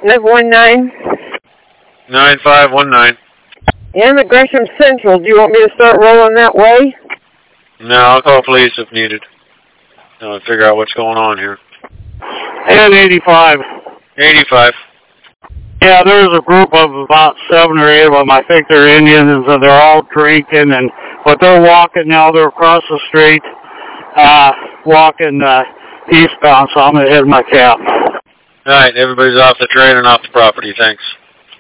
519. 9519. In the Gresham Central, do you want me to start rolling that way? No, I'll call police if needed. I'll figure out what's going on here. And 85. 85. Yeah, there's a group of about 7 or 8 of them. I think they're Indians, and they're all drinking, but they're walking now. They're across the street, walking eastbound, so I'm going to hit my cab. All right, everybody's off the train and off the property. Thanks.